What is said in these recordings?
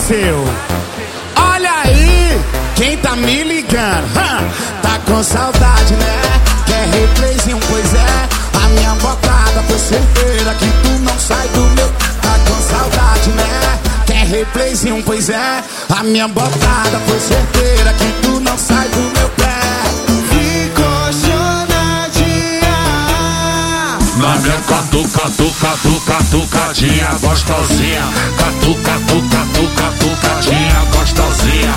apareceu. Olha aí, quem tá me ligando, tá com saudade, né? Quer replayzinho, pois é. A minha botada foi certeira que tu não sai do meu. Tá com saudade, né? Quer replayzinho, pois é. A minha botada foi certeira que tu não sai do meu pé. Ficou chonadinha na minha catucadinha gostosinha. Catucadinha gostosinha.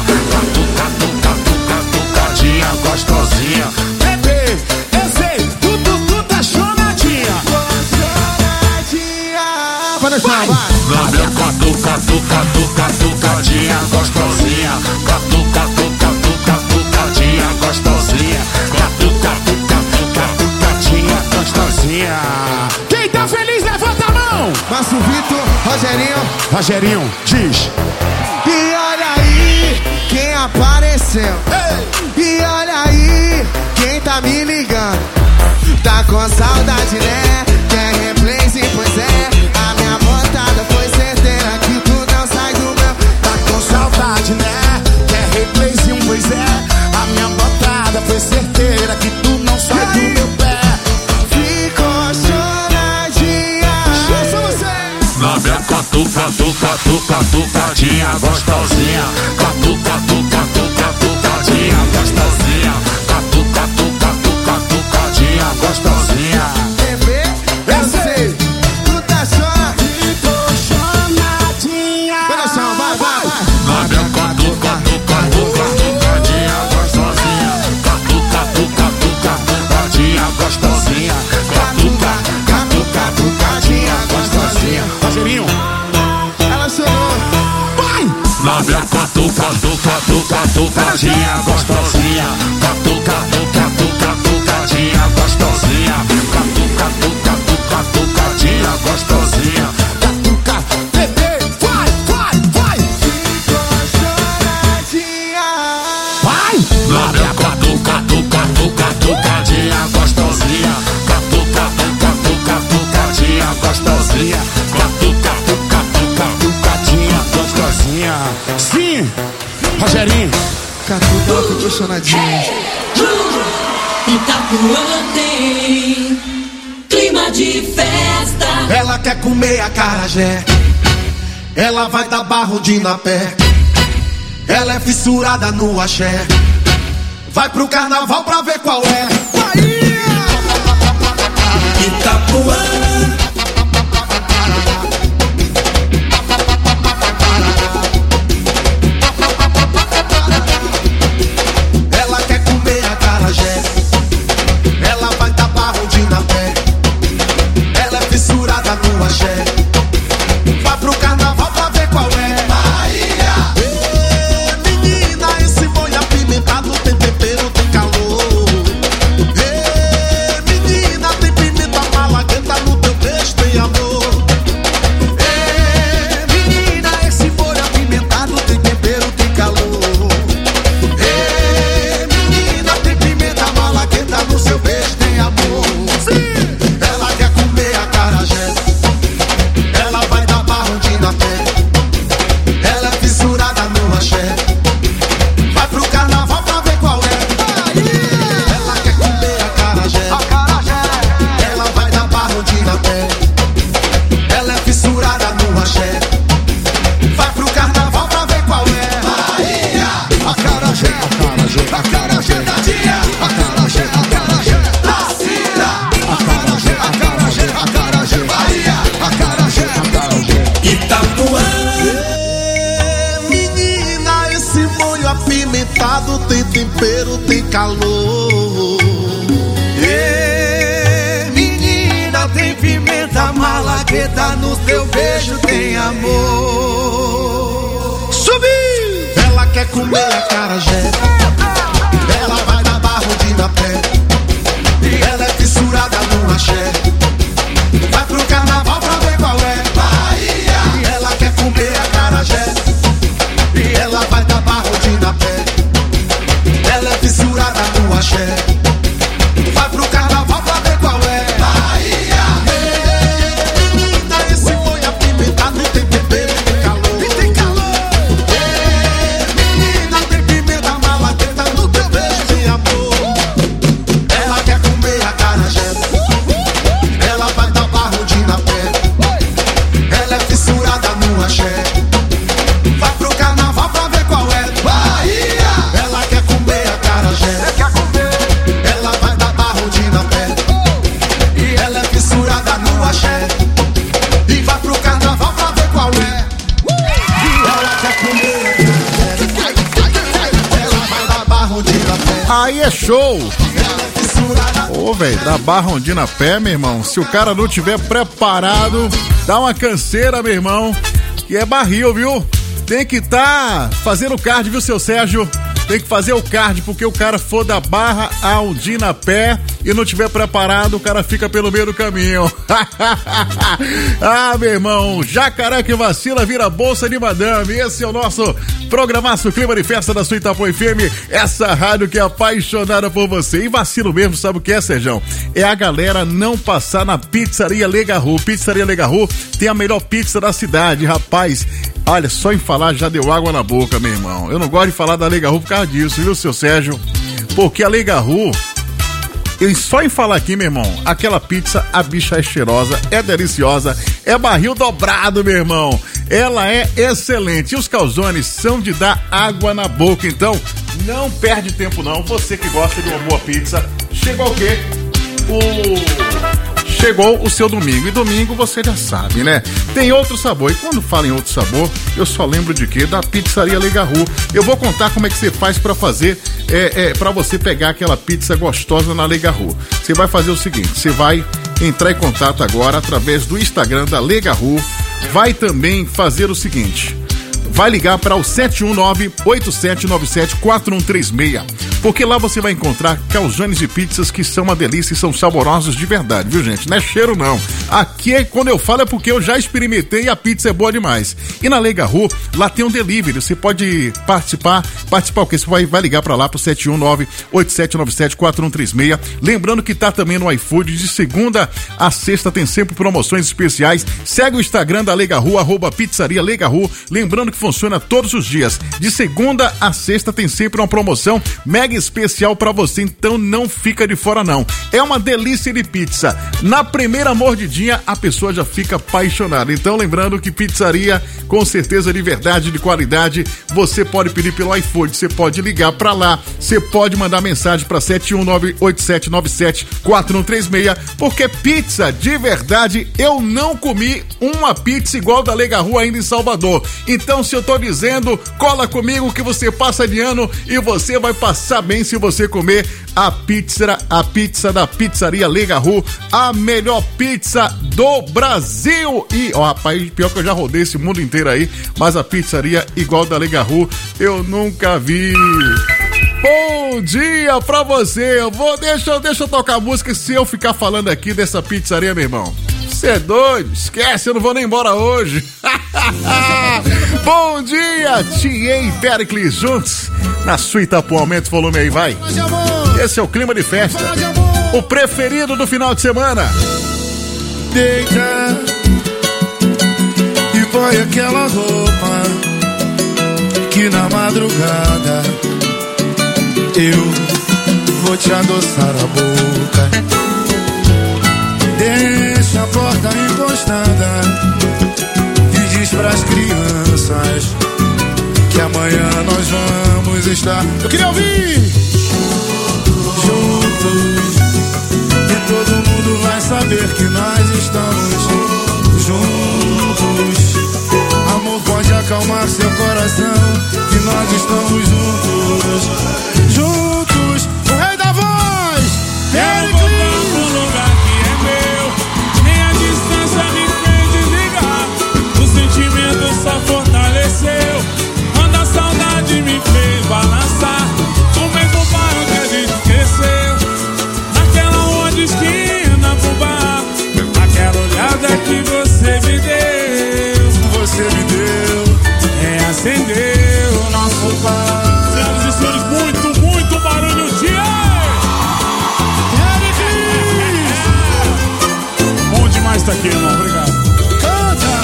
Catucadinha gostosinha. Bebê, eu sei, tu tá chonadinha. Vai deixar, vai. Na minha catucadinha gostosinha. Catucadinha gostosinha. Catucadinha gostosinha. Quem tá feliz, levanta a mão. Márcio Vitor, Rogerinho, diz. E olha aí quem apareceu. E olha aí quem tá me ligando. Tá com saudade, né? Quer replayzinho, pois é. A minha botada foi certeira que tu não sai do meu. Tá com saudade, né? Quer replayzinho, pois é. A minha botada foi certeira que tu não sai do meu pé. Ficou chonadinha. Na minha catucadinha gostosinha. Catucadinha gostosinha. Catucadinha gostosinha. Bebê, eu sei, tu tá Chonadinha. vai. Na minha catucadinha gostosinha. Catucadinha gostosinha. Catucadinha gostosinha. Rogerinho, Ela chorou. vai. Na minha catucadinha gostosinha. Catucadinha gostosinha. Catucadinha gostosinha. Catuca, bebê, vai. Ficou chonadinha. Vai. Na minha catucadinha gostosinha. Catucadinha gostosinha. Catucadinha gostosinha. Sim, Rogerinho. Catuca, ela ficou chonadinha. Itapuã tem clima de festa. Ela quer comer acarajé. Ela vai dar barro de na pé. Ela é fissurada no axé. Vai pro carnaval pra ver qual é. Itapuã, Ela quer comer acarajé. Ela vai dar barro de na pé. Ela é fissurada no axé. Vai pro carnaval pra ver qual é. Bahia! Ê, menina, esse molho apimentado tem tempero, tem calor. Ê, menina, tem pimenta malagueta no teu beijo, tem amor. Ê, menina, esse molho apimentado tem tempero, tem calor. Ê, menina, tem pimenta malagueta no seu beijo, tem amor. Ela quer comer acarajé. Ela vai dar barro de na pé. Ela é fissurada no axé. Vai pro carnaval pra ver qual é. Ela quer comer acarajé. Ela vai dar barro de na pé. Ela é fissurada no axé. Vai pro carnaval pra ver qual é. Acarajé, acarajé da dia. Acarajé da Cira. Acarajé, Bahia. Acarajé. Itapuã, Menina, esse molho apimentado tem tempero, tem calor. Menina, tem pimenta malagueta no teu beijo, tem amor. Subiu! Ela quer comer acarajé. Ela vai dar barro de na pé. Ela é fissurada no axé. Vai pro carnaval pra ver qual é. Bahia! Ela quer comer acarajé. E ela vai dar barro de na pé. Ela é fissurada no axé. Vai pro carnaval pra ver qual é. Bahia! Menina, esse molho apimentado tem tempero, tem calor. Aí é show! Ô, velho, da barra Ondina Pé, meu irmão, se o cara não tiver preparado, dá uma canseira, meu irmão, que é barril, viu? Tem que tá fazendo card, viu, seu Sérgio? Tem que fazer o card, porque o cara for da barra a Ondina Pé e não tiver preparado, o cara fica pelo meio do caminho. Ah, meu irmão, jacaré que vacila vira bolsa de madame. Esse é o nosso programaço Clima de Festa da sua Itapuã FM, essa rádio que é apaixonada por você. E vacilo mesmo, sabe o que é, Sérgio? É a galera não passar na Pizzaria Legarru. Pizzaria Legarru tem a melhor pizza da cidade, rapaz. Olha, só em falar já deu água na boca, meu irmão. Eu não gosto de falar da Legarru por causa disso, viu, seu Sérgio? Porque a Legarru, só em falar aqui, meu irmão, aquela pizza, a bicha é cheirosa, é deliciosa, é barril dobrado, meu irmão. Ela é excelente. E os calzones são de dar água na boca. Então, não perde tempo não. Você que gosta de uma boa pizza, chegou o quê? Chegou o seu domingo. E domingo você já sabe, né? Tem outro sabor. E quando falo em outro sabor, eu só lembro de quê? Da Pizzaria Legarru. Eu vou contar como é que você faz pra fazer, pra você pegar aquela pizza gostosa na Legarru. Você vai fazer o seguinte, você vai entrar em contato agora através do Instagram da Legarru. Vai também fazer o seguinte, vai ligar para o 719-8797-4136, porque lá você vai encontrar calzones e pizzas que são uma delícia e são saborosos de verdade, viu, gente? Não é cheiro, não. Aqui, quando eu falo, é porque eu já experimentei e a pizza é boa demais. E na Legarru, lá tem um delivery, você pode participar o quê? Você vai ligar para lá pro 719-8797-4136. Lembrando que tá também no iFood, de segunda a sexta tem sempre promoções especiais. Segue o Instagram da Legarru, @Pizzaria Legarru. Lembrando que funciona todos os dias. De segunda a sexta tem sempre uma promoção mega especial pra você, então não fica de fora não. É uma delícia de pizza. Na primeira mordidinha a pessoa já fica apaixonada. Então lembrando que pizzaria com certeza de verdade, de qualidade, você pode pedir pelo iFood, você pode ligar pra lá, você pode mandar mensagem pra 719-8797-4136, porque pizza de verdade, eu não comi uma pizza igual da Legarru ainda em Salvador. Então, se eu tô dizendo, cola comigo que você passa de ano e você vai passar bem se você comer a pizza da Pizzaria Legarru, a melhor pizza do Brasil. E, ó, rapaz, pior que eu já rodei esse mundo inteiro aí, mas a pizzaria igual da Legarru eu nunca vi. Bom dia pra você. Deixa eu tocar a música. Se eu ficar falando aqui dessa pizzaria, meu irmão, você é doido? Esquece, eu não vou nem embora hoje. Bom dia, Tia e Pericles juntos na sua Itapuã. Aumenta o volume aí, vai. Esse é o Clima de Festa, o preferido do final de semana. Deita e põe aquela roupa que na madrugada eu vou te adoçar a boca. Deixa a porta encostada e diz pras crianças que amanhã nós vamos estar. Eu queria ouvir! Juntos, e todo mundo vai saber que nós estamos juntos. Amor, pode acalmar seu coração, que nós estamos juntos. Juntos, o rei da voz, Pericles! Um lugar que é meu, nem a distância me fez desligar. O sentimento só fortaleceu, quando a saudade me fez balançar. O mesmo bairro que a gente cresceu, naquela rua de esquina pro bar. Aquela olhada que você me deu, acendeu o nosso bar. Senhoras e senhores, muito barulho, tia! Bom demais estar aqui, irmão, obrigado. Canta!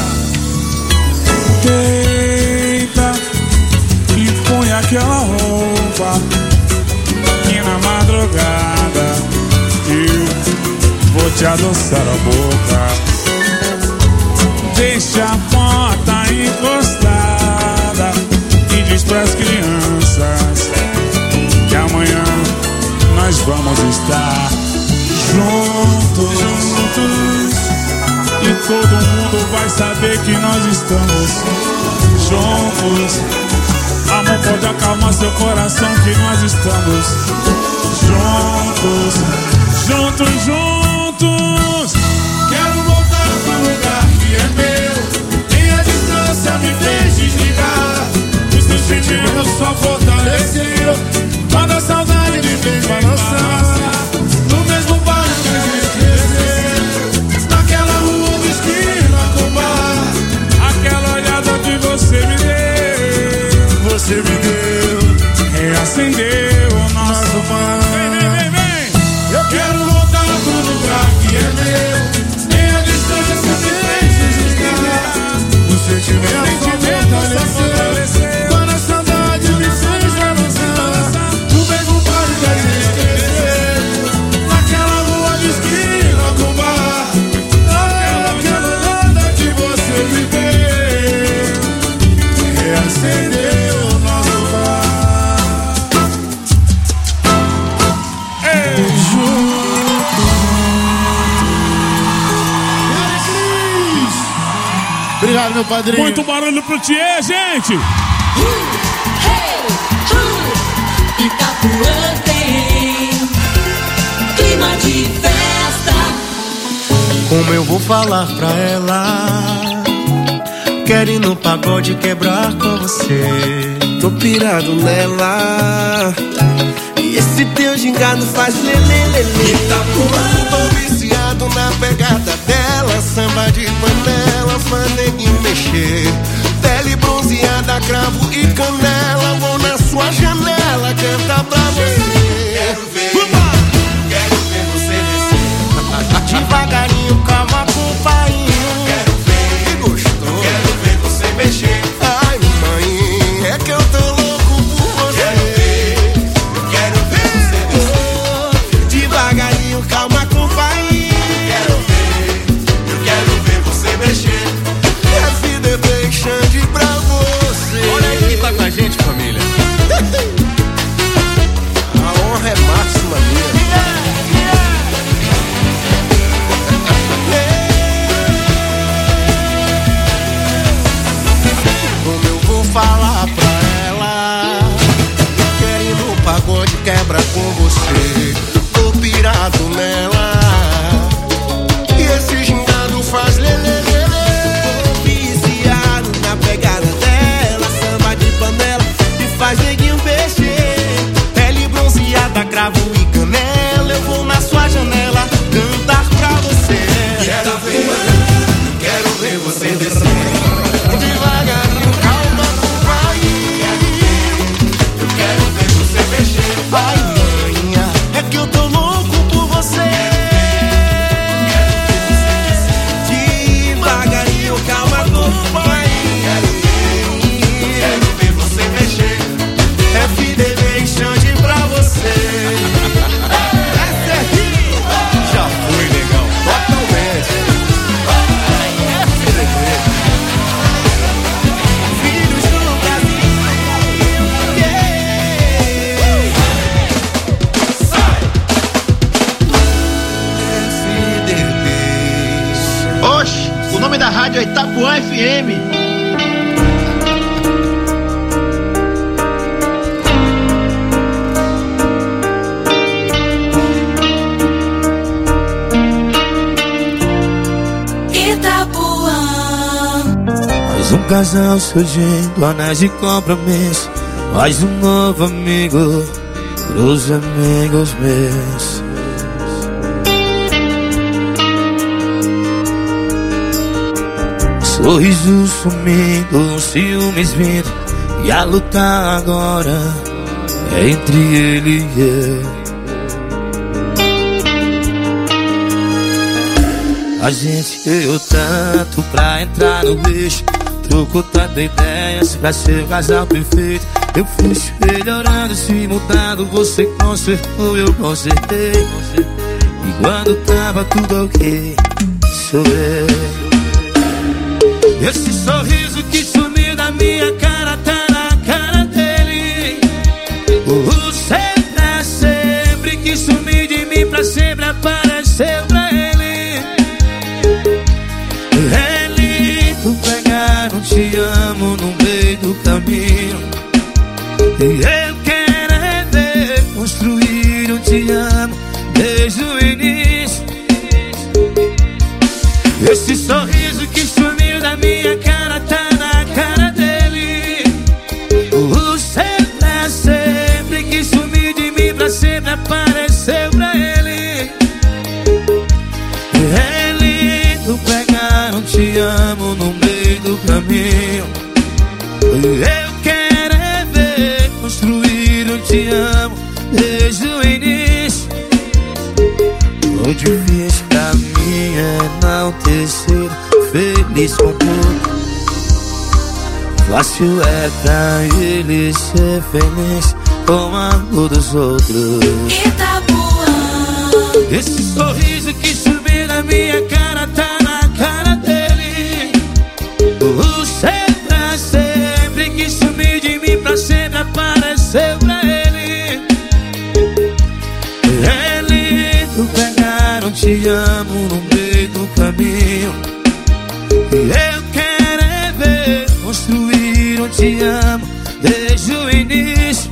Deita e põe aquela roupa que na madrugada eu vou te adoçar a boca. Deixa a porta encostada e diz pras crianças que amanhã nós vamos estar juntos. E todo mundo vai saber que nós estamos juntos. Amor, pode acalmar seu coração que nós estamos juntos, juntos, juntos. Quero voltar pro lugar que é meu, e a distância me fez desligar. Os teus sentimentos só fortaleceram quando a saudade me fez balançar. No mesmo bairro que a gente cresceu, naquela rua de esquina com bar. Aquela olhada que você me deu, reacendeu o nosso mar. Vem, vem, vem. Eu quero voltar pro lugar que é meu, nem a distância me fez desligar. O sentimento só fortaleceu quando a saudade me fez balançar. No mesmo bairro que a gente cresceu, naquela rua de esquina com bar. Aquela olhada que você me deu, reacendeu o nosso bar. Ei, Obrigado, meu padrinho. muito barulho pro Thier, gente! Itapuã tem clima de festa. Como eu vou falar pra ela? Quero ir no pagode quebrar com você. Tô pirado nela, e esse teu gingado faz lelelele. Itapuã, tô viciado na pegada dela. Samba de panela, faz neguinho mexer. Pele bronzeada, cravo e canela. Vou na sua janela cantar pra você. Quero ver você descer. Devagarinho, calma com o painho. Quero ver, que gostoso. Quero ver você mexer. Ai, mãe, é que eu tô louco por você. Quero ver você descer. Devagarinho, calma com o painho. Quero ver você mexer. A vida é deixando pra você. Olha aí quem tá com a gente, família. A honra é máxima minha. Como eu vou falar pra ela? Quero ir no pagode quebra com você. Tô pirado nela, e esse gingado faz lelelele. Tô viciado na pegada dela. Samba de panela e faz neguinho mexer. Pele bronzeada, cravo e canela. Eu vou na sua janela cantar pra você. Quero ver você descer. Devagarinho, calma com o painho. Eu quero ver você mexer. Ai, manhã, é que eu tô louco por você. Devagarinho, calma com o painho. Quero ver você mexer. É fidelation de pra você. Essa é aqui. Já foi legal. Totalmente. Filhos do Brasil. FDP. Oxe, o nome da rádio é Itapuã FM. Mais um casal surgindo, anéis de compromisso. Mais um novo amigo pros amigos meus. Sorriso sumindo, ciúmes vindo, e a luta agora é entre ele e eu. A gente deu tanto pra entrar no bicho, trocou tanta ideias pra ser o casal perfeito. Eu fui se melhorando, se mudando, você consertou, eu consertei. E quando tava tudo ok, sobrei. Esse sorriso que sumiu da minha cara tá na cara dele. O sempre que sumiu de mim pra sempre apareceu pra ele. É lindo pegar um te amo no meio do caminho. amo no meio do caminho. Eu quero é ver construir um te amo desde o início. O difícil pra mim é não ter sido feliz com pouco. Fácil é pra ele ser feliz com o amor dos outros. Itapuã. Esse sorriso que subiu na minha cara tá na cara dele. O ser pra sempre que sumiu de mim pra sempre apareceu pra ele. É lindo pegar um te amo no meio do caminho. Eu quero é ver construir um te amo desde o início.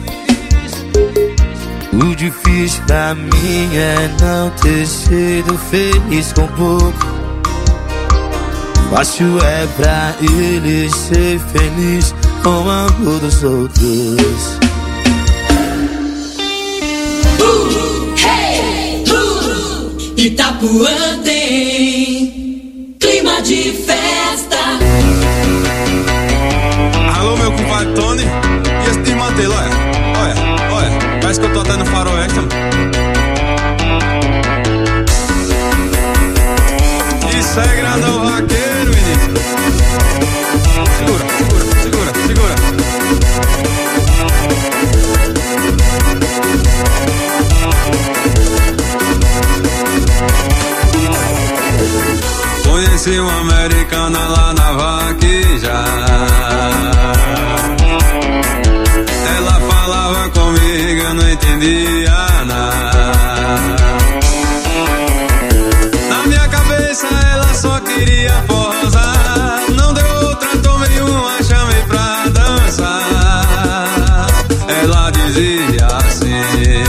O difícil pra mim é não ter sido feliz com pouco. Fácil é pra ele ser feliz com o amor dos outros. Hey, Itapuã tem clima de festa. Alô, meu compadre Tony. E esse desmantelo, olha. Parece que eu tô até no faroeste. Isso é grandão vaqueiro, menino. Segura. Conheci uma americana lá na vaqueja. Ela falava comigo, eu não entendia nada. Na minha cabeça ela só queria posar. Não deu outra, tomei uma, chamei pra dançar. Ela dizia assim.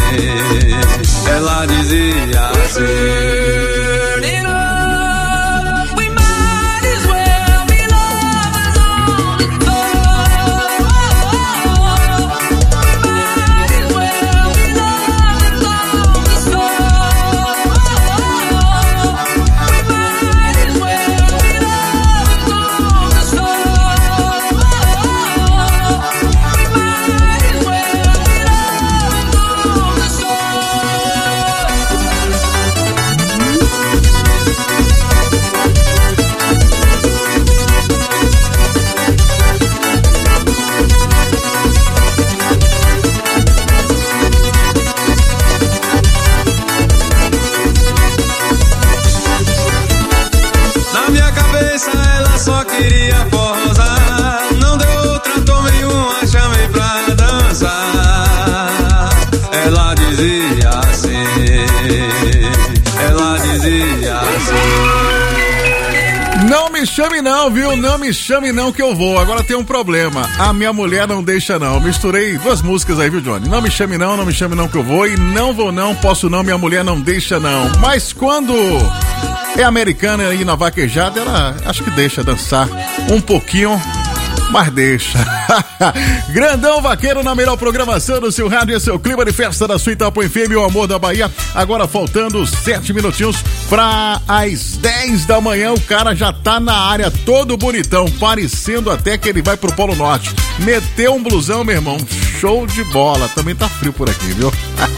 Não me chame não, viu? Não me chame não que eu vou. Agora tem um problema. A minha mulher não deixa não. Misturei duas músicas aí, viu, Johnny? Não me chame não que eu vou. E não vou não, posso não, minha mulher não deixa não. Mas quando é americana aí na vaquejada, ela acho que deixa dançar um pouquinho, mas deixa. Grandão Vaqueiro na melhor programação do seu rádio, esse é o clima de festa da sua Itapuã FM, o amor da Bahia. Agora faltando 7 minutinhos para as 10 da manhã, o cara já tá na área todo bonitão, parecendo até que ele vai pro Polo Norte. Meteu um blusão, meu irmão, show de bola. Também tá frio por aqui, viu?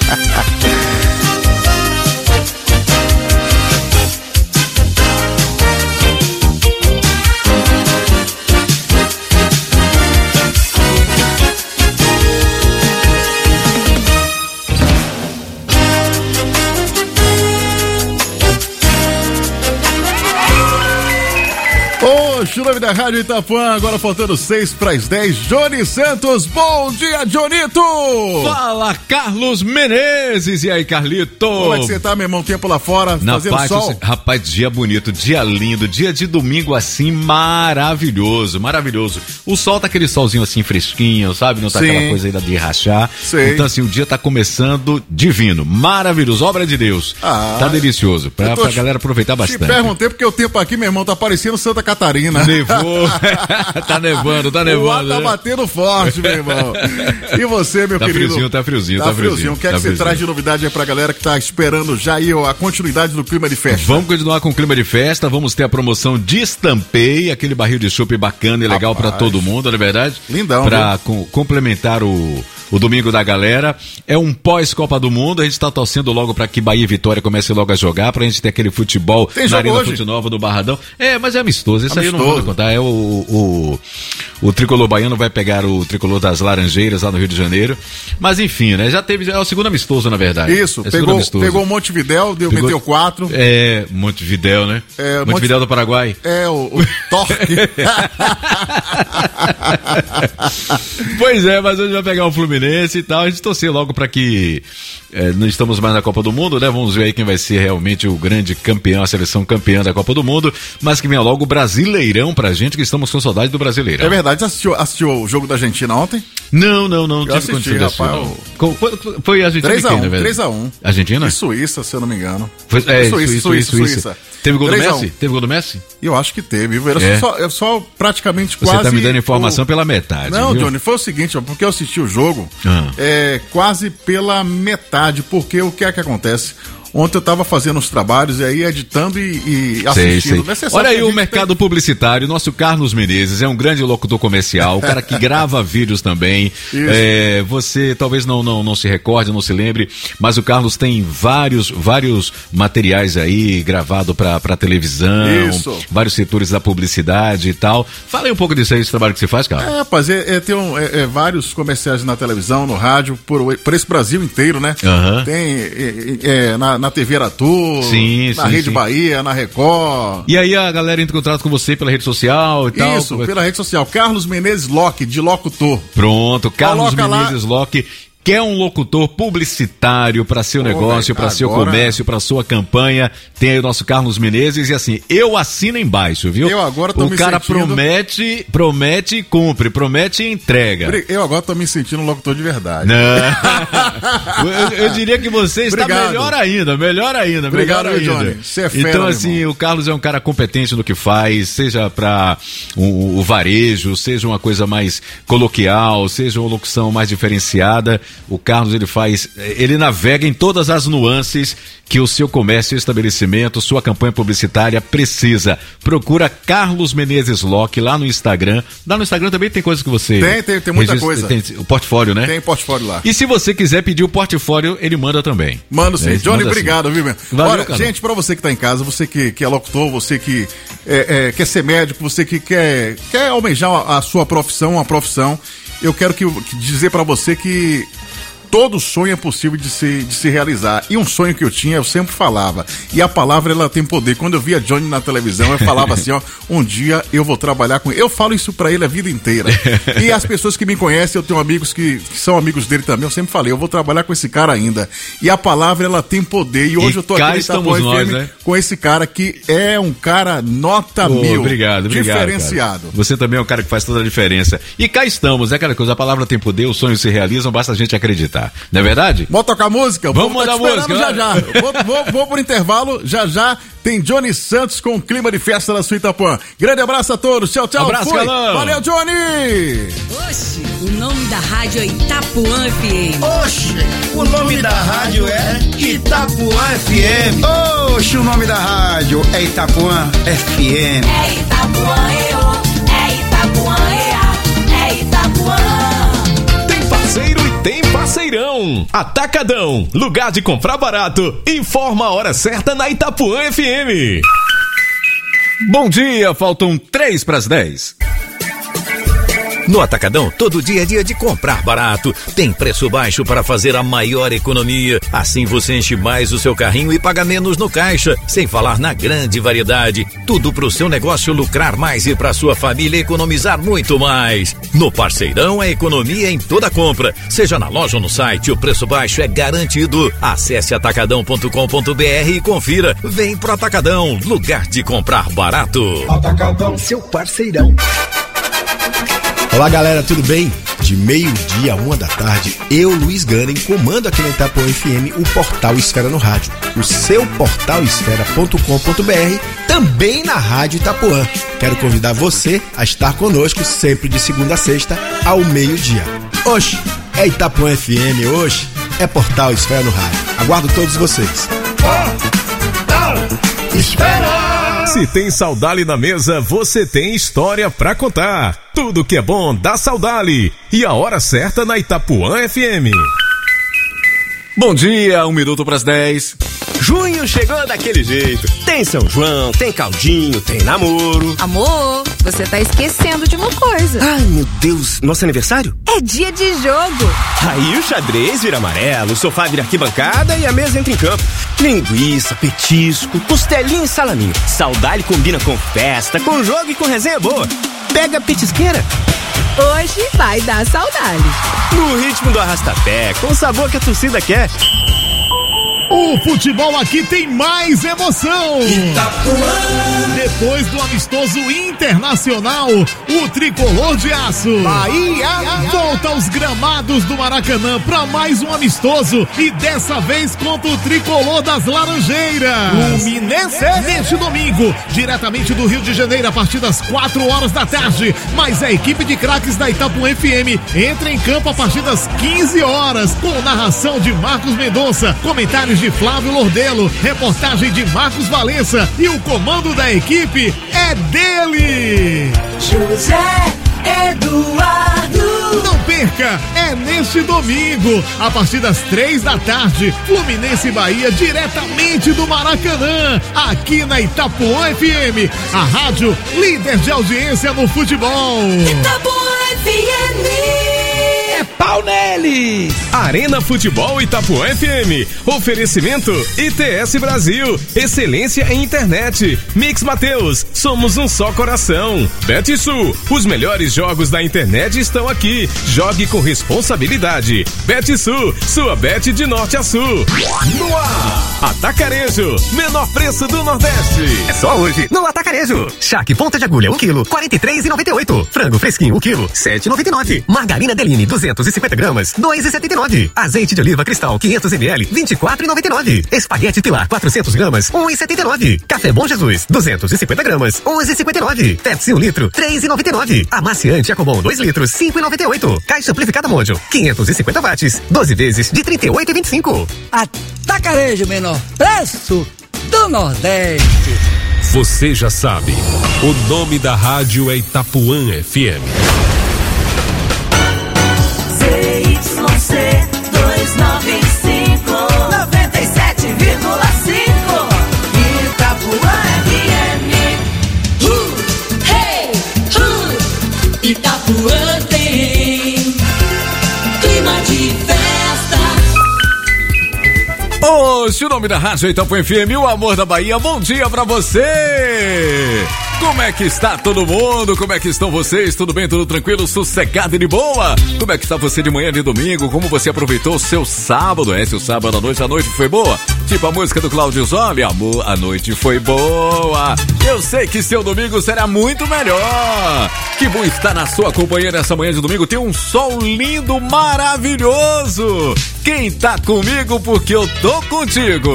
Churume da Rádio Itapuã, agora faltando 6 para as 10. Johnny Santos, bom dia, Johnito! Fala, Carlos Menezes, e aí, Carlito? Como é que você tá, meu irmão? Tempo lá fora, na fazendo paz, sol? Rapaz, dia bonito, dia lindo, dia de domingo assim, maravilhoso, maravilhoso. O sol tá aquele solzinho assim fresquinho, sabe? Não tá aquela coisa ainda de rachar. Sim. Então assim, o dia tá começando divino, maravilhoso, obra de Deus. Tá delicioso, pra galera aproveitar bastante. Te perguntei porque o tempo aqui, meu irmão, tá parecendo Santa Catarina. Nevou. Tá nevando. O ar tá né? batendo forte, meu irmão. E você, meu querido? Tá friozinho. O que é que você traz de novidade aí pra galera que tá esperando já aí a continuidade do clima de festa? Vamos continuar com o clima de festa, vamos ter a promoção de Estampei, aquele barril de chopp bacana e legal pra todo mundo, não é verdade? Lindão. Pra complementar o domingo da galera. É um pós-Copa do Mundo, a gente tá torcendo logo pra que Bahia e Vitória comecem logo a jogar, pra gente ter aquele futebol na Arena Fonte Nova do Barradão. Mas é amistoso, isso aí eu não vou contar. O tricolor baiano vai pegar o tricolor das Laranjeiras lá no Rio de Janeiro. Mas enfim, né? Já teve, é o segundo amistoso, na verdade. Isso, pegou o Montevidéu, meteu 4. Montevidéu, né? Montevidéu do Paraguai. O Torque. Pois é, mas hoje vai pegar o Fluminense e tal. A gente torcer logo pra que não estamos mais na Copa do Mundo, né? Vamos ver aí quem vai ser realmente o grande campeão, a seleção campeã da Copa do Mundo, mas que venha logo o Brasileirão pra gente, que estamos com saudade do Brasileirão. É verdade, assistiu o jogo da Argentina ontem? Não tive assisti, rapaz. Foi a Argentina 3x1. Argentina? E Suíça, se eu não me engano. Suíça. Teve gol do Messi? Teve gol do Messi? Eu acho que teve. Eu só praticamente quase... Você tá me dando informação pela metade. Não, viu? Johnny, foi o seguinte, porque eu assisti o jogo quase pela metade, porque o que é que acontece? Ontem eu tava fazendo os trabalhos e aí editando e assistindo. Sei. Olha aí o mercado publicitário, nosso Carlos Menezes é um grande locutor comercial, o cara que grava vídeos também. Você talvez não se recorde, não se lembre, mas o Carlos tem vários materiais aí gravado pra televisão, vários setores da publicidade e tal. Fala aí um pouco disso aí, esse trabalho que você faz, Carlos. Rapaz, tem vários comerciais na televisão, no rádio, por esse Brasil inteiro, né? Tem na TV Aratu, na Rede Bahia, na Record. E aí a galera entra em contato com você pela rede social e tal? Isso, pela rede social. Carlos Menezes Locke, de locutor. Pronto, Carlos Menezes Locke. Quer um locutor publicitário para seu negócio, para seu comércio, para sua campanha? Tem aí o nosso Carlos Menezes e assim, eu assino embaixo, viu? Eu agora tô o cara promete e cumpre, promete e entrega. Eu agora tô me sentindo um locutor de verdade. Não. eu diria que você está melhor ainda. Obrigado, Johnny. Você é fera, então assim, o Carlos é um cara competente no que faz, seja para o varejo, seja uma coisa mais coloquial, seja uma locução mais diferenciada. O Carlos, ele navega em todas as nuances que o seu comércio, estabelecimento, sua campanha publicitária precisa. Procura Carlos Menezes Locke lá no Instagram. Lá no Instagram também tem coisas que você... Tem muita coisa. Tem o portfólio, né? Tem portfólio lá. E se você quiser pedir o portfólio, ele manda também. Manda sim. Johnny, obrigado, viu, meu? Valeu, Olha, gente, pra você que tá em casa, você que é locutor, você que quer ser médico, você que quer almejar a sua profissão, uma profissão, eu quero dizer pra você que todo sonho é possível de se realizar. E um sonho que eu tinha, eu sempre falava. E a palavra, ela tem poder. Quando eu via Johnny na televisão, eu falava assim, um dia eu vou trabalhar com ele. Eu falo isso pra ele a vida inteira. E as pessoas que me conhecem, eu tenho amigos que são amigos dele também, eu sempre falei, eu vou trabalhar com esse cara ainda. E a palavra, ela tem poder. E hoje eu tô aqui no Itapuã FM, né? Com esse cara que é um cara nota 1000. Obrigado. Diferenciado. Cara. Você também é um cara que faz toda a diferença. E cá estamos, é aquela coisa, a palavra tem poder, os sonhos se realizam, basta a gente acreditar. Não é verdade? Vamos tocar música? Vamos mandar música. Já. Vou pro intervalo. Já tem Johnny Santos com o clima de festa da sua Itapuã. Grande abraço a todos. Tchau. Abraço, fui. Galão. Valeu, Johnny. Oxe, o nome da rádio é Itapuã FM. Oxe, o nome da rádio é Itapuã FM. Oxe, o nome da rádio é Itapuã FM. É Itapuã, é Itapuã, é Itapuã. Parceiro e tem parceirão. Atacadão, lugar de comprar barato. Informa a hora certa na Itapuã FM. Bom dia, faltam 9:03. No Atacadão, todo dia é dia de comprar barato. Tem preço baixo para fazer a maior economia. Assim você enche mais o seu carrinho e paga menos no caixa. Sem falar na grande variedade. Tudo para o seu negócio lucrar mais e para sua família economizar muito mais. No Parceirão, a economia em toda compra. Seja na loja ou no site, o preço baixo é garantido. Acesse atacadão.com.br e confira. Vem pro Atacadão, lugar de comprar barato. Atacadão, seu parceirão. Olá galera, tudo bem? De meio-dia a 1h, eu, Luiz Ganem, comando aqui na Itapuã FM o Portal Esfera no Rádio. O seu portal esfera.com.br também na Rádio Itapuã. Quero convidar você a estar conosco sempre de segunda a sexta ao meio-dia. Oxe, é Itapuã FM, hoje é Portal Esfera no Rádio. Aguardo todos vocês. Espera! Se tem Saudale na mesa, você tem história pra contar. Tudo que é bom dá Saudale. E a hora certa na Itapuã FM. Bom dia, 1 minuto pras 10. Junho chegou daquele jeito. Tem São João, tem caldinho, tem namoro. Amor, você tá esquecendo de uma coisa. Ai, meu Deus, nosso aniversário? É dia de jogo. Aí o xadrez vira amarelo, o sofá vira arquibancada e a mesa entra em campo. Linguiça, petisco, costelinha e salaminho. Saudale combina com festa, com jogo e com resenha boa. Pega a petisqueira. Hoje vai dar Saudale. No ritmo do arrastapé, com o sabor que a torcida quer. O futebol aqui tem mais emoção. Itapuã. Depois do amistoso internacional, o tricolor de aço Bahia volta aos gramados do Maracanã para mais um amistoso e dessa vez contra o tricolor das Laranjeiras. Fluminense neste domingo, diretamente do Rio de Janeiro a partir das 4 horas da tarde. Mas a equipe de craques da Itapuã FM entra em campo a partir das 15 horas com narração de Marcos Mendonça, comentários de Flávio Lordelo, reportagem de Marcos Valença e o comando da equipe é dele, José Eduardo. Não perca, é neste domingo, a partir das 3 da tarde, Fluminense e Bahia diretamente do Maracanã, aqui na Itapuã FM, a rádio líder de audiência no futebol. Itapuã FM. É pau neles! Arena Futebol Itapuã FM. Oferecimento ITS Brasil. Excelência em internet. Mix Mateus. Somos um só coração. BetSul. Os melhores jogos da internet estão aqui. Jogue com responsabilidade. BetSul. Sua bet de norte a sul. No ar. Atacarejo. Menor preço do Nordeste. É só hoje no Atacarejo. Charque ponta de agulha 1 kg, R$ 43,98. Frango fresquinho 1 kg, R$ 7,99. Margarina Deline 250 gramas, R$ 2,79. Azeite de oliva cristal 500 ml, R$ 24,99. Espaguete Pilar 400 gramas, R$ 1,79. Café Bom Jesus 250 gramas, R$ 11,59. Pepsi 1 litro, R$ 3,99. Amaciante Acobon 2 litros, R$ 5,98. Caixa amplificada Mojo 550 watts, 12 vezes de R$ 38,25. Atacarejo, menor preço do Nordeste. Você já sabe, o nome da rádio é Itapuã FM. ZYC 295 97,5 Itapuã FM. Hey, Itapuã tem clima de festa. Hoje o nome da rádio é Itapuã FM, o amor da Bahia. Bom dia pra você! Como é que está todo mundo? Como é que estão vocês? Tudo bem? Tudo tranquilo? Sossegado e de boa? Como é que está você de manhã, de domingo? Como você aproveitou o seu sábado? Seu sábado à noite foi boa? Tipo a música do Cláudio Zoli, amor, a noite foi boa. Eu sei que seu domingo será muito melhor. Que bom estar na sua companhia nessa manhã de domingo. Tem um sol lindo, maravilhoso. Quem tá comigo porque eu tô contigo.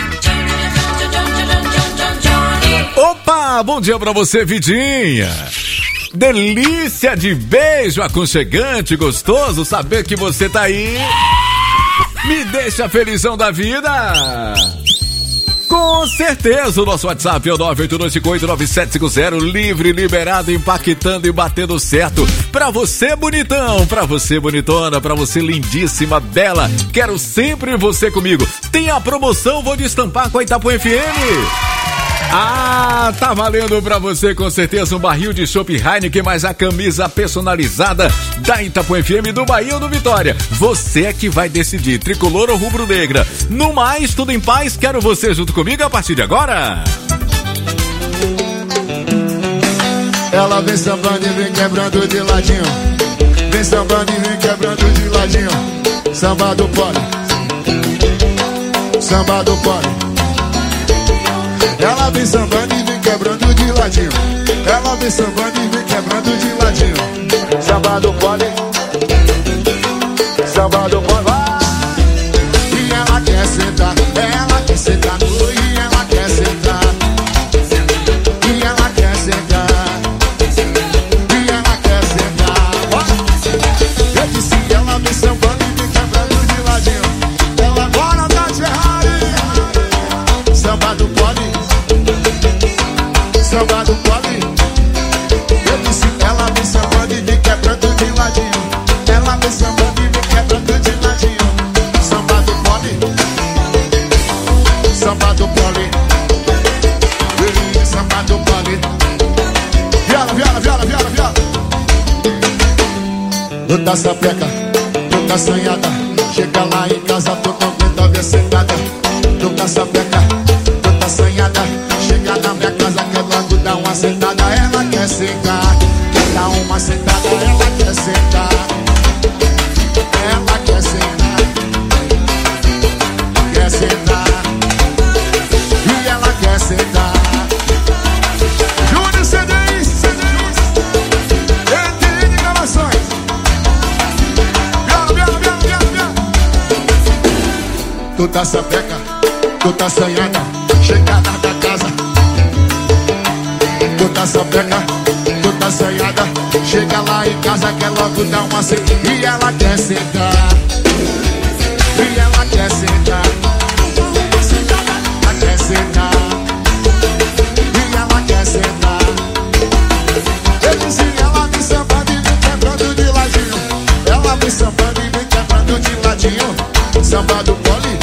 Opa, bom dia pra você, Vidinha. Delícia de beijo aconchegante, gostoso saber que você tá aí. Me deixa felizão da vida. Com certeza, o nosso WhatsApp é o 982589750, livre, liberado, impactando e batendo certo. Pra você, bonitão, pra você, bonitona, pra você, lindíssima, bela, quero sempre você comigo. Tem a promoção, vou destampar com a Itapuã FM. Ah, tá valendo pra você com certeza um barril de chopp Heineken mais a camisa personalizada da Itapuã FM do Bahia ou do Vitória. Você é que vai decidir, tricolor ou rubro-negra. No mais, tudo em paz, quero você junto comigo a partir de agora. Ela vem sambando e vem quebrando de ladinho. Vem sambando e vem quebrando de ladinho. Samba do pole. Samba do pole. Ela vem sambando e vem quebrando de ladinho. Ela vem sambando e vem quebrando de ladinho. Samba do pole. Samba do pole. E ela quer sentar no e ela quer sentar. Tu tá sapeca, tu tá assanhada. Chega lá em casa, tu não aguenta ver sentada. Tu tá sapeca, tu tá assanhada. Chega na minha casa, quer logo dar uma sentada. Ela quer sentar, quer dar uma sentada. Ela quer sentar, ela quer sentar, quer sentar, e ela quer sentar. Júnior CDs, ETN Gravações. Tu tá sapeca, tu tá assanhada. Chega na minha casa. Tu tá sapeca, tu tá assanhada. Chega lá em casa, quer logo dar uma sentada. E ela quer sentar, e ela quer sentar, ela quer sentar, e ela quer sentar. Eu disse, ela me sambando e me quebrando de ladinho. Ela me sambando e me quebrando de ladinho. Samba do pole,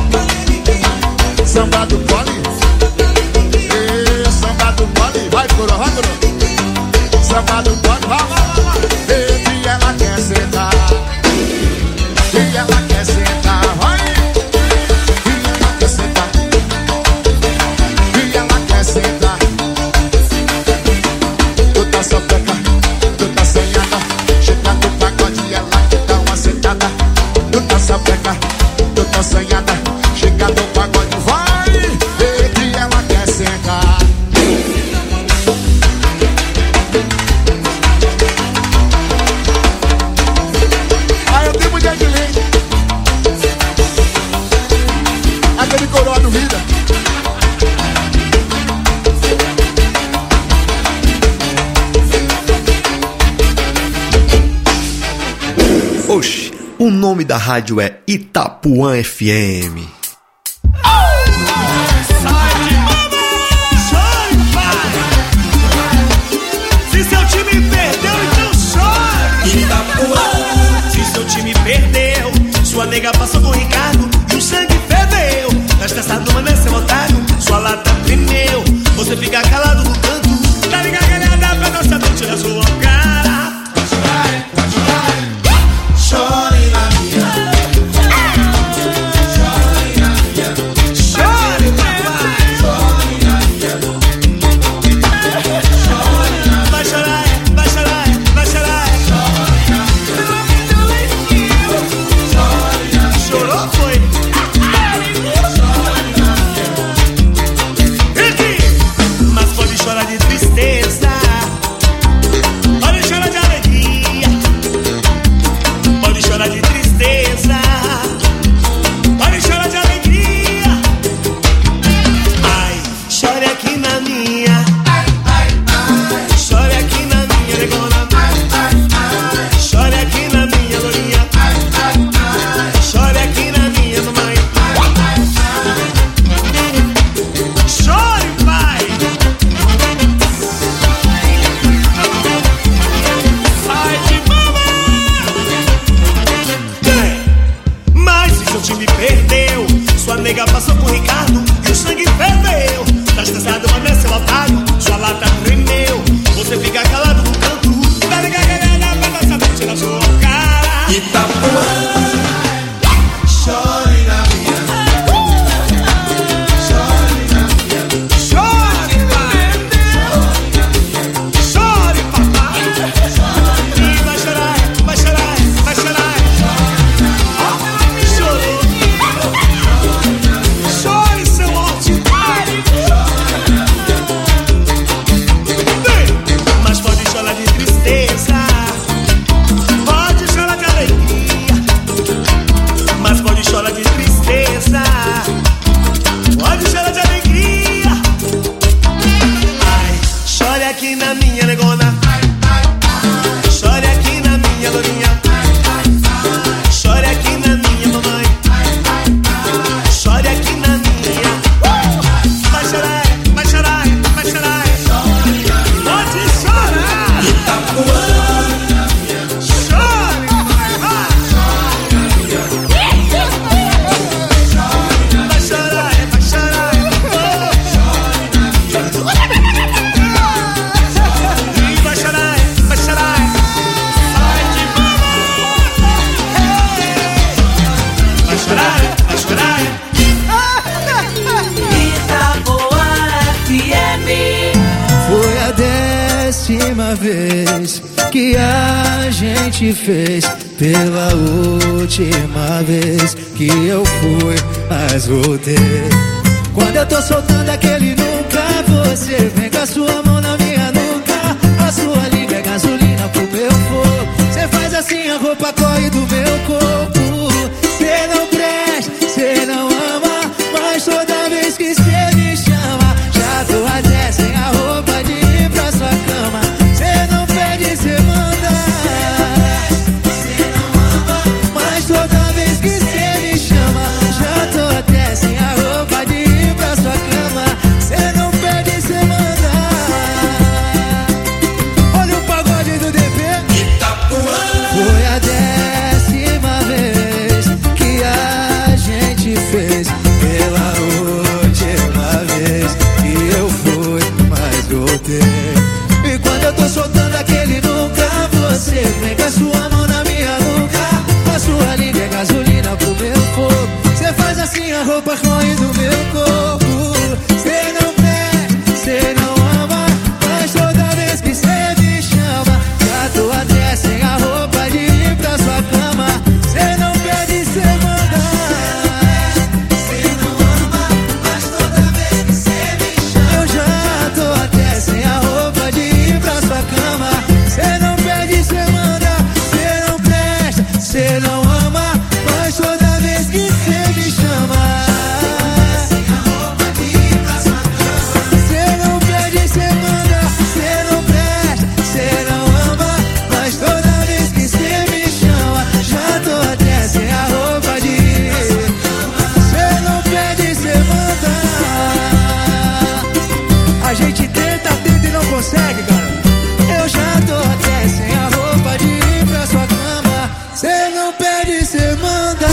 samba do pole, samba do pole. Vai, coro, vai, coro. Samba do pole, vai, vai, vai. E ela quer sentar, e ela quer sentar, vai. E ela quer sentar, e ela quer sentar. Tu tá sapeca, tu tá assanhada. Chega no pagode, ela quer dar uma sentada. Tu tá sapeca, tu tá assanhada. Chega no pagode, vai. E ela quer sentar. Aí eu tenho mulher de leite. Aquele coroa do vida. Oxi, o nome da rádio é Itapuã FM. Se seu time perdeu, então chora. Itapuã, se seu time perdeu, sua nega passou com o Ricardo e o sangue ferveu. Tá estressado, mas não é seu otário, sua lata pneu. Você fica calado no canto, dá gargalhada pra nossa noite na sua cara. Chore na minha, chore na minha, chore papai, chore na minha, chore na minha. Vai chorar, vai chorar, vai chorar, chore na minha, chorou foi, chore na minha. Mas pode vez que a gente fez, pela última vez que eu fui, mas voltei. Quando eu tô soltando aquele nunca, você vem com a sua mão na minha nuca. A sua língua é gasolina pro meu fogo. Cê faz assim, a roupa corre do meu corpo. Cê não presta, cê não ama, mas toda vez que cê me chama, já tô até sem a roupa de ir pra sua cama. Cê não pede, cê manda. Cê não ama, mas toda vez que cê me chama, já tô até sem a roupa de ir pra sua cama. Cê não pede, cê manda. Olha o pagode do DP. Foi a 10ª vez que a gente fez, pela última vez que eu fui, mas voltei. E quando eu tô soltando aquele nunca, você vem com a sua mão na minha nuca. A sua língua é gasolina pro meu fogo. Cê faz assim, a roupa corre do meu corpo. Cê não presta, cê não ama, mas toda vez que cê me chama, já tô até sem a roupa de ir pra sua cama. Cê não pede, cê manda. Cê não ama, mas toda vez que cê me chama, eu já tô até sem a roupa de ir pra sua cama. Cê não pede, cê manda. Cê não presta, cê não ama, mas toda vez que cê me chama, cê não pede, cê manda. Cê não presta, cê não ama, mas toda vez que cê me chama, já tô até sem a roupa de ir. Cê não pede, cê manda. A gente tenta e não consegue, cara. Eu já tô até sem a roupa de ir pra sua cama. Cê não pede, cê manda.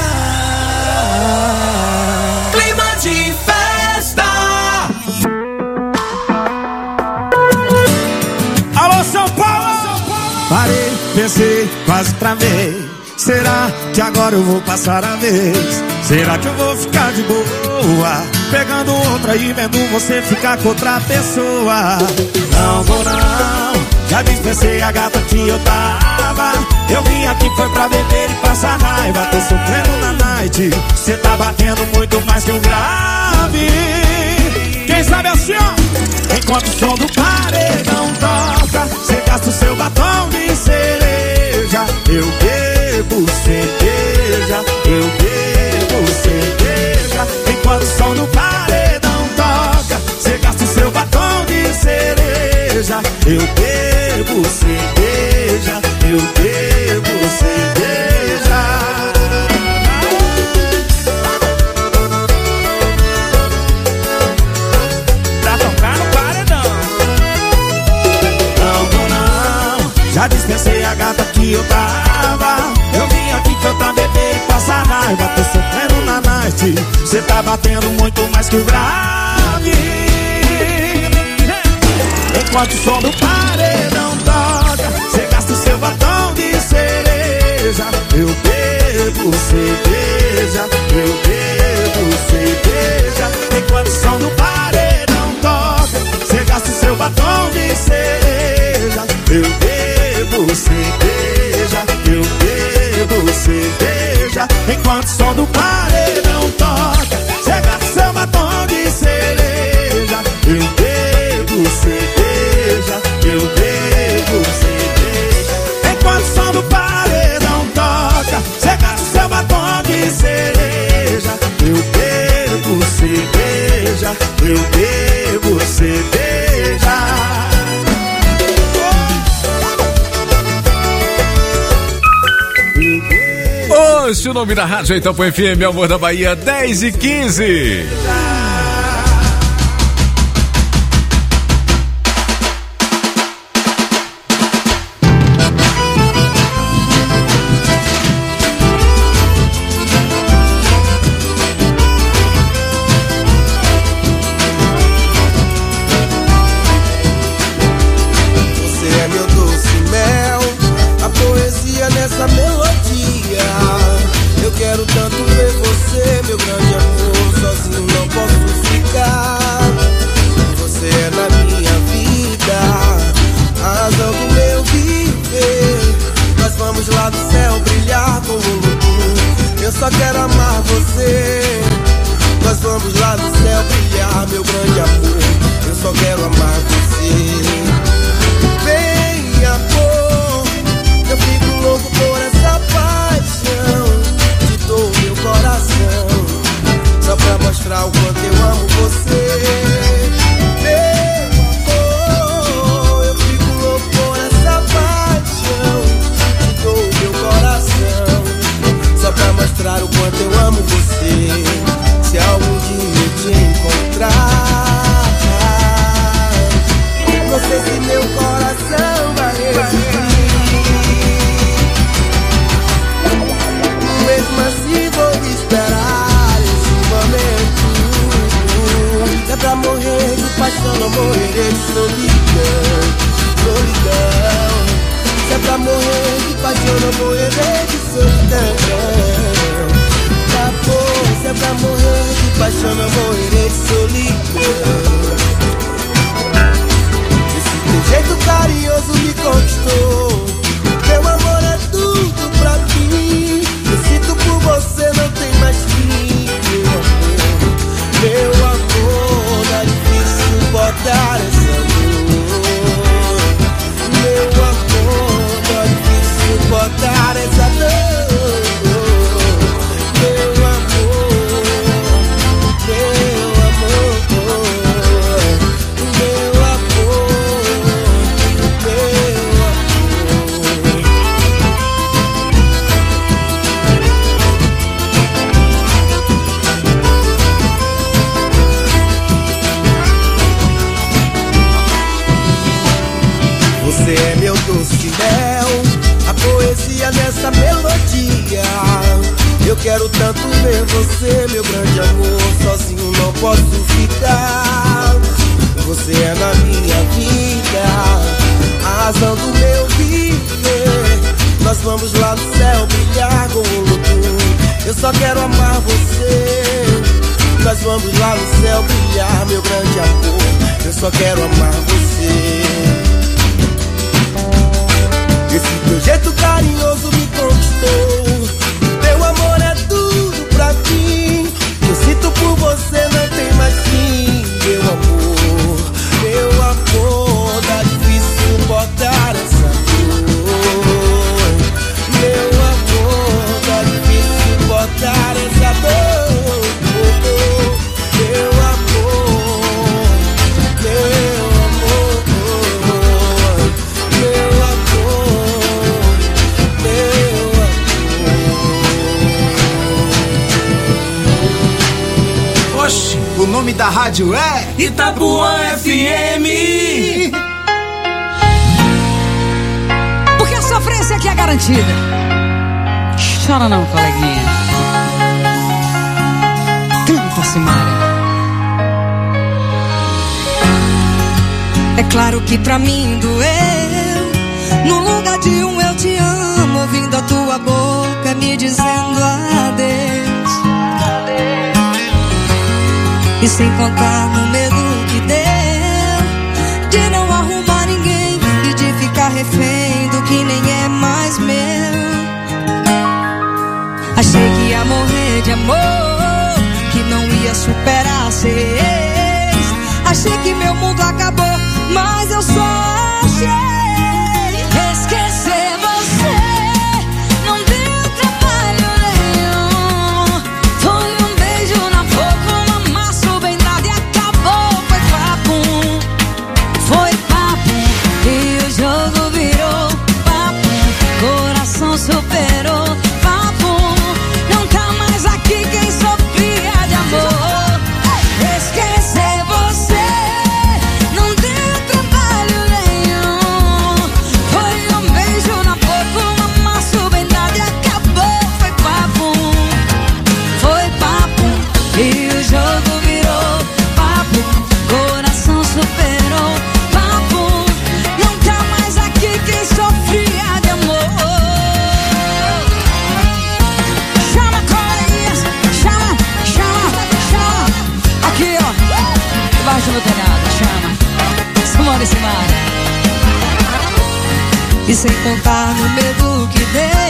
Clima de festa. Alô, São Paulo! Parei, pensei, quase travei. Será que agora eu vou passar a vez? Será que eu vou ficar de boa, pegando outra e vendo você ficar com outra pessoa? Não vou não, já dispensei a gata que eu tava. Eu vim aqui foi pra beber e passar raiva. Tô sofrendo na night, cê tá batendo muito mais que um grave. Quem sabe assim, ó, enquanto o som do paredão toca, cê gasta o seu batom de cereja. Eu bebo cerveja, eu bebo cerveja. Enquanto o som do paredão toca, cê gasta o seu batom de cereja. Eu bebo cerveja, eu bebo cerveja. Pra tocar no paredão. Não vou não, já dispensei a gata que eu tava. Eu vim aqui cantar, beber e passar raiva. Tô sofrendo na night, cê tá batendo muito mais que o grave. Enquanto o som do paredão toca, cê gasta o seu batom de cereja. Eu bebo cerveja, eu bebo cerveja. Enquanto o som do paredão toca, cê gasta o seu batom de cereja. Eu bebo cerveja, eu bebo cerveja. Enquanto o som do paredão toca, cê gasta o seu batom de cereja. Eu bebo cerveja, eu bebo cerveja. Enquanto o som do paredão toca, cê gasta o seu batom de cereja. Eu bebo cerveja, eu bebo cerveja. Hoje o nome da rádio Itapuã FM, Amor da Bahia, 10h15. Você é na minha vida a razão do meu viver. vamos lá do céu brilhar como luz. Eu só quero amar você. Nós vamos lá do céu brilhar, meu grande amor. Eu só quero amar você. Vem, amor, eu fico louco por essa paixão. Te dou meu coração, só pra mostrar o quanto eu amo você. Meu amor, eu fico louco por essa paixão. Te dou meu coração, só pra mostrar o quanto eu amo você. Se algum dia eu te encontrar, não sei se meu coração vai resistir. Mesmo assim vou esperar esse momento. Se é pra morrer de paixão, não morrerei de solidão. Solidão. Se é pra morrer de paixão, não morrerei de solidão. Se é pra morrer de paixão, não morrerei de solidão. Esse teu jeito carinhoso me conquistou. Meu amor é tudo pra mim. Eu sinto por você, não tem mais fim. Meu amor, não é difícil suportar essa dor. Meu amor, não é difícil suportar essa dor. Você é meu doce mel, a poesia nessa melodia. Eu quero tanto ver você, meu grande amor. Sozinho não posso ficar. Você é na minha vida a razão do meu viver. Nós vamos lá no céu brilhar com o luto. Eu só quero amar você. Nós vamos lá no céu brilhar, meu grande amor. Eu só quero amar você. Esse teu jeito carinhoso me conquistou. Meu amor é tudo pra mim. Eu sinto por você, não tem mais fim. Meu amor, tá difícil suportar essa dor. Meu amor, tá difícil suportar essa dor. Meu amor, meu amor, meu amor. Oxi, o nome da rádio é Itapuã FM. Porque a sofrência aqui é garantida. Chora não, coleguinha. Canta, Simária. É claro que pra mim doeu. No lugar de um eu te amo, ouvindo a tua boca me dizendo adeus. E sem contar no medo que deu de não arrumar ninguém e de ficar refém do que nem é mais meu. Achei que ia morrer de amor, que não ia superar ser ex. Achei que meu mundo acabou, mas eu só achei esquecer você. Não deu trabalho nenhum. Foi um beijo na boca, um amasso bem dado e acabou. Foi papo, foi papo. E o jogo virou papo. Coração superou papo. Não tá mais aqui quem sofria de amor. Esquecer você não deu trabalho nenhum. Foi um beijo na boca, um amasso bem dado e acabou. Foi papo, foi papo. E o jogo virou papo. Coração superou papo. Não tá mais aqui quem sofria de amor. Chama, coleguinhas, chama, chama, chama. Aqui, ó, debaixo do meu telhado, chama. Simone e Simária. E sem contar no medo que deu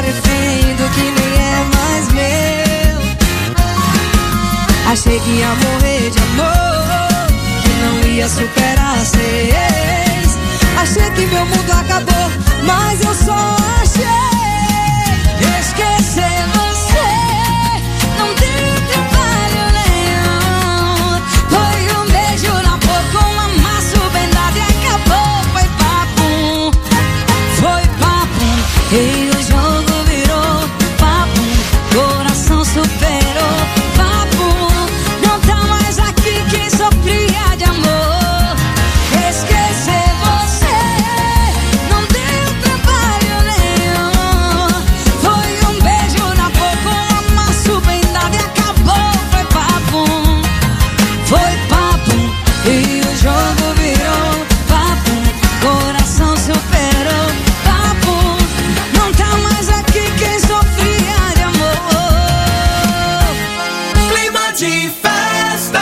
refém do que nem é mais meu. Achei que ia morrer de amor, que não ia superar ser ex. Achei que meu mundo acabou, mas eu só achei esquecer você. Não deu trabalho nenhum. Foi um beijo na boca, um amasso bem dado e acabou. Foi papum, foi papum. E o jogo virou papum, coração superou papum. Não tá mais aqui quem sofria de amor. Esquecer você não deu trabalho nenhum. Foi um beijo na boca, um amasso bem dado e acabou. Foi papum, foi papum. E o jogo virou papum, coração superou papum. Não tá mais aqui quem sofria de amor. Clima de festa.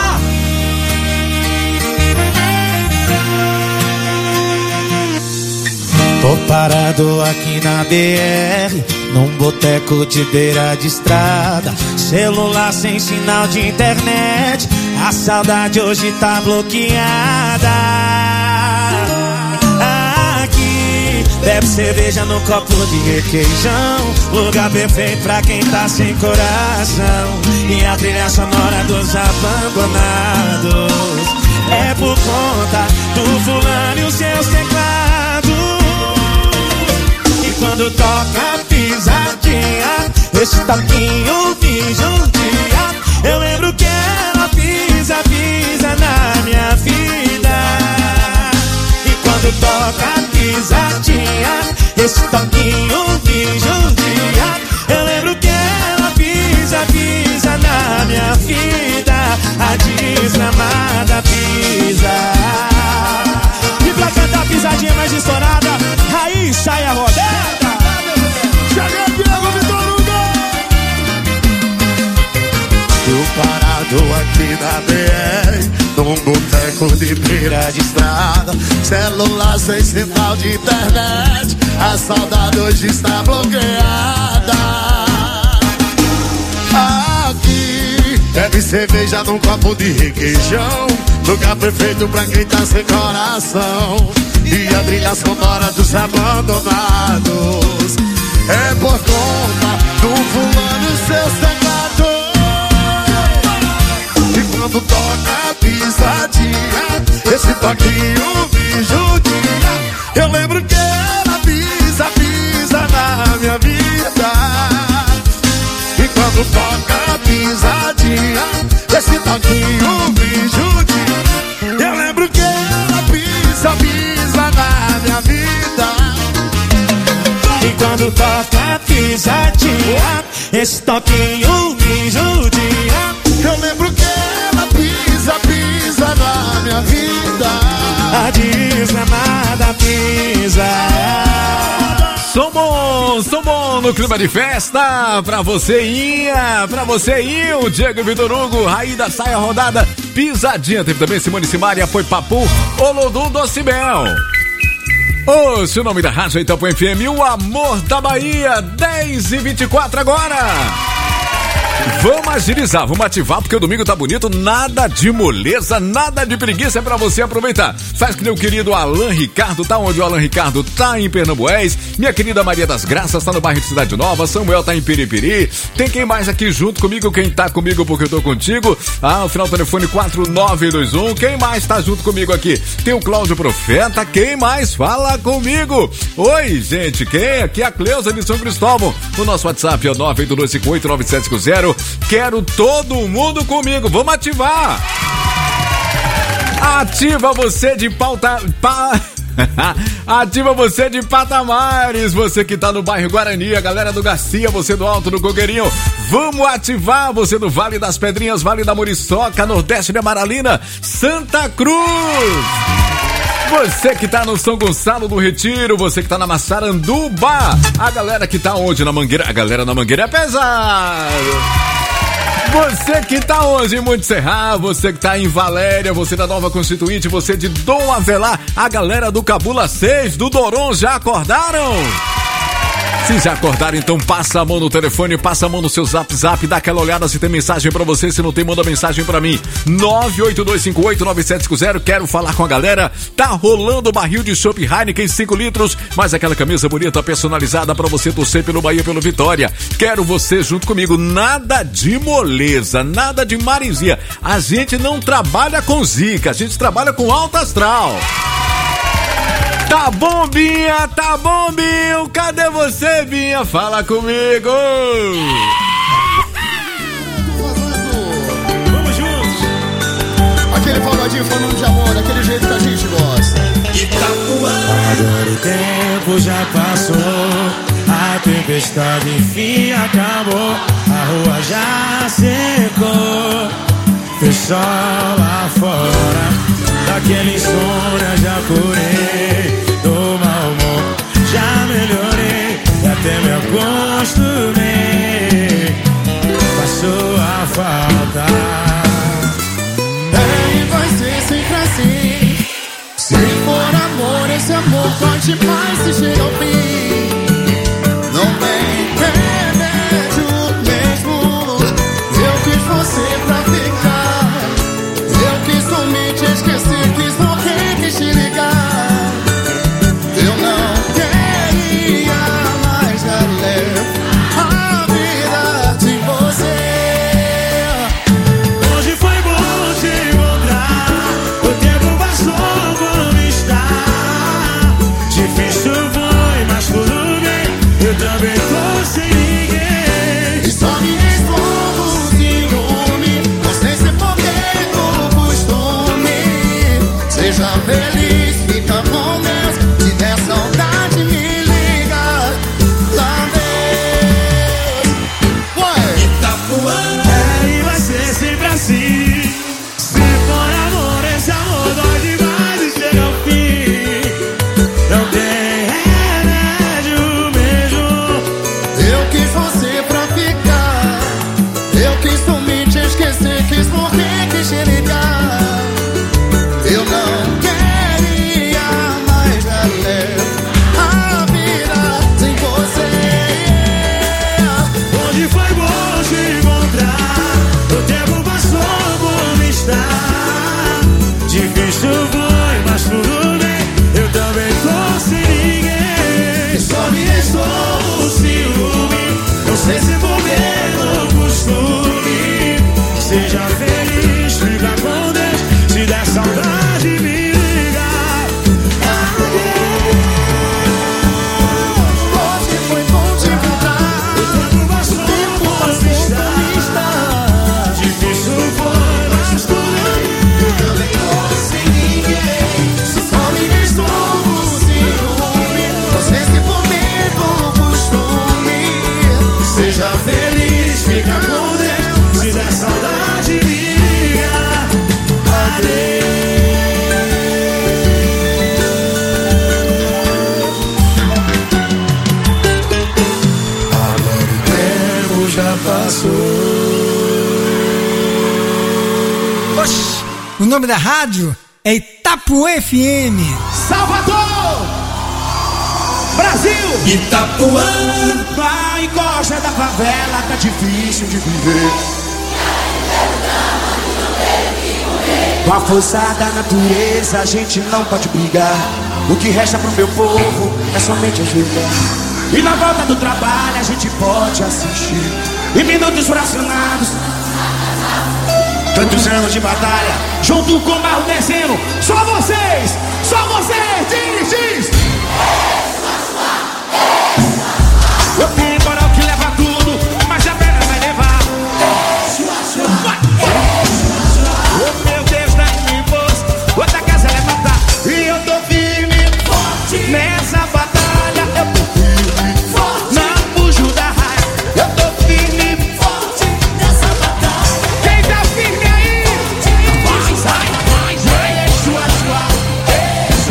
Tô parado aqui na BR, num boteco de beira de estrada. Celular sem sinal de internet, a saudade hoje tá bloqueada. Aqui, bebe cerveja no copo de requeijão, lugar perfeito pra quem tá sem coração. E a trilha sonora dos abandonados é por conta do fulano e os seus teclados. E quando toca pisadinha, esse toquinho me judia. Eu lembro que ela pisa, pisa na minha vida. E quando toca pisadinha, esse toquinho me judia. Eu lembro que ela pisa, pisa na minha vida. A desgramada pisa. E pra cantar pisadinha mais estourada, aí sai a rodada. Chega Diego Vitor Hugo. Tô parado aqui na BR, num boteco de beira de estrada. Celular sem sinal de internet, a saudade hoje está bloqueada. Aqui, bebe cerveja num copo de requeijão, lugar perfeito pra quem tá sem coração. E a trilha sonora dos abandonados é por conta do fulano e seus teclados. E quando toca pisadinha, esse toquinho me judia. Eu lembro que ela pisa, pisa na minha vida. E quando toca pisadinha, esse toquinho me judia. Eu lembro que ela pisa, pisa na minha vida. E quando toca pisadinha, esse toquinho me judia. Eu lembro que ela pisa, pisa na minha vida. A desgramada pisa. Som bom no clima de festa. Pra você ir, o Diego Vitor Hugo, Raí da Saia Rodada, pisadinha. Teve também Simone Simaria, foi Papu, Olodum Docibel. Ouça o nome da rádio Itapuã FM, o amor da Bahia, 10h24 agora. Vamos agilizar, vamos ativar, porque o domingo tá bonito, nada de moleza, nada de preguiça, é pra você aproveitar. Faz que meu querido Alan Ricardo, tá onde o Alan Ricardo tá em Pernambués, minha querida Maria das Graças tá no bairro de Cidade Nova, Samuel tá em Piripiri, tem quem mais aqui junto comigo, quem tá comigo porque eu tô contigo, o final do telefone 4921, quem mais tá junto comigo aqui? Tem o Cláudio Profeta, quem mais fala comigo? Oi, gente, quem? Aqui é a Cleusa de São Cristóvão, o nosso WhatsApp é o 982589750. Quero todo mundo comigo, vamos ativar. Ativa você de Ativa você de Patamares, você que tá no bairro Guarani, a galera do Garcia, você do Alto do Coqueirinho, vamos ativar você do Vale das Pedrinhas, Vale da Muriçoca, Nordeste de Amaralina, Santa Cruz. Você que tá no São Gonçalo do Retiro, você que tá na Massaranduba, a galera que tá onde? Na Mangueira, a galera na Mangueira é pesado. Você que tá hoje em Monte Serra, você que tá em Valéria, você da Nova Constituinte, você de Dom Avelar, a galera do Cabula 6, do Doron, já acordaram? Se já acordaram, então passa a mão no telefone, passa a mão no seu zap, dá aquela olhada se tem mensagem pra você, se não tem, manda mensagem pra mim. 982589750, quero falar com a galera. Tá rolando o barril de chopp Heineken 5 litros, mais aquela camisa bonita personalizada pra você torcer pelo Bahia, pelo Vitória. Quero você junto comigo, nada de moleza, nada de maresia. A gente não trabalha com zica, a gente trabalha com alto astral. Tá bom, Binha? Tá bom, Binho? Cadê você, Binha? Fala comigo! Vamos juntos! Aquele pagodinho falando de amor, daquele jeito que a gente gosta. Itapuã. Agora o tempo já passou, a tempestade enfim acabou, a rua já secou, fez sol lá fora. Daquele insônia já curei, do mau humor já melhorei, e até me acostumei, passou a falta. E vai ser sempre assim, se for amor, esse amor pode mais se chega ao fim. Não tem remédio mesmo, eu quis você pra ficar, eu quis somente te esquecer, quis morrer, quis te ligar. Eu não queria mais dar leve a vida de você. Hoje foi bom te encontrar, o tempo passou como está. Difícil foi, mas tudo bem, eu também tô sem ninguém. E só me respondo o ciúme, não sei se por que do costume. Seja feliz, fica com Deus, se der saudade me liga. Lá vem Itapuã. E vai ser sempre assim, se for amor, esse amor dói demais e chega ao fim. Não tem remédio mesmo. eu quis você pra ficar, eu quis somente esquecer, quis morrer, quis te ligar. Eu não queria mais dar leve a vida sem você. Hoje foi bom te encontrar, o tempo passou como está. Difícil foi, mas tudo bem, eu também tô sem ninguém. E só me restou o ciúme, Não sei se vou ver o costume. Seja feliz, fica com Deus, se der saudade me liga. hoje foi bom te encontrar, O tempo passou como está. Difícil foi, mas tudo bem, eu também tô sem ninguém. Só me restou o ciúme, não sei se por medo ou costume. seja feliz, fica com Deus, se der saudade me liga. Agora o tempo já passou. Oxi, o nome da rádio é Itapuã FM. Salvador! Brasil! Itapuã, vai costa da favela, tá difícil de viver. Com a força da natureza a gente não pode brigar. O que resta pro meu povo é somente ajudar. E na volta do trabalho a gente pode assistir, em minutos fracionados, tantos anos de batalha, junto com o barro descendo. Só vocês, diz! Eu tenho moral que leva tudo, mas a pena vai levar. Oh meu Deus, dá-me força, outra casa é matar. E eu tô firme, forte nessa batalha. Eu tô firme, forte, não fujo da raiva. Eu tô firme, forte nessa batalha. Quem tá firme aí? Vai, vai, vai, vai,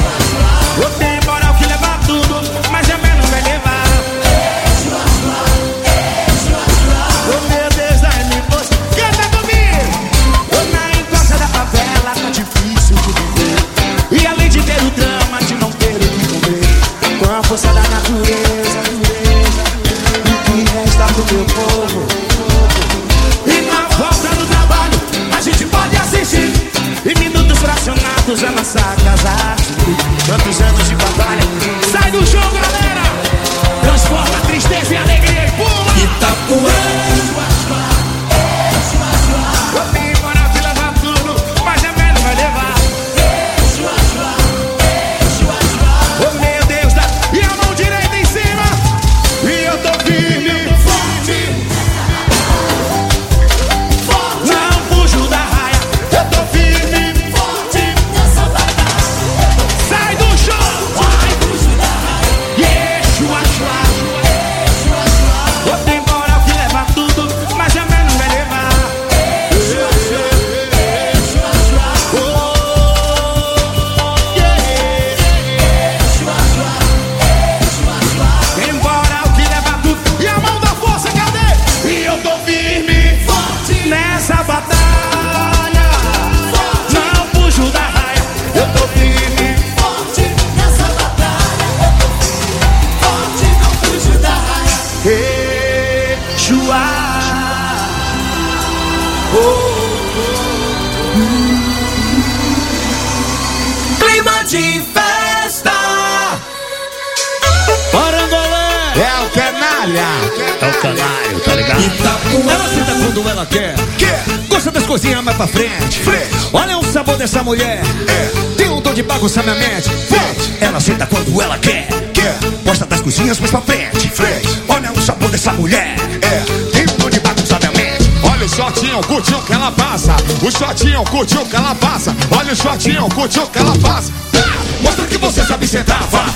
de festa. Parangolé. É o canalha. É o canário, tá ligado? Ela senta quando ela quer. Gosta das coisinhas mais pra frente. Olha o sabor dessa mulher. Tem um dom de bagunçar minha mente. Ela senta quando ela quer. Gosta das coisinhas mais pra frente. Olha o sabor dessa mulher. Tem um dom de bagunçar minha mente. Olha o shortinho, curtiu o que ela passa. O shortinho, curtiu o que ela passa. Olha o shortinho, curtiu o que ela passa. Mostra que você sabe sentar, vai.